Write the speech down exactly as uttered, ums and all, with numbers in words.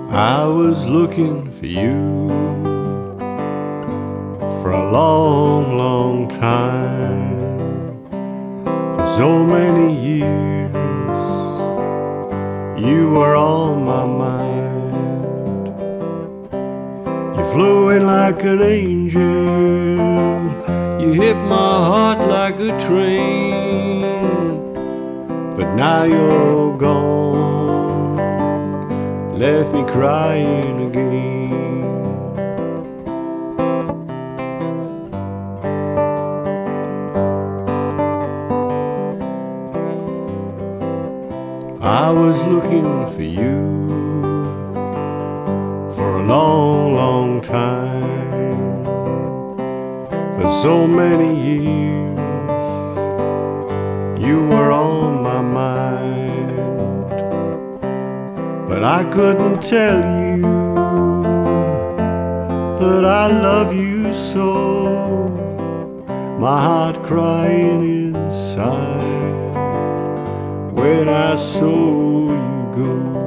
I was looking for you for a long, long time, for so many years. You were on my mind. You flew in like an angel. You hit my heart like a train. But now you're gone, left me crying again. I was looking for you for a long, long time, for so many years. You were on my mind, but I couldn't tell you that I love you so. My heart crying inside when I saw you go.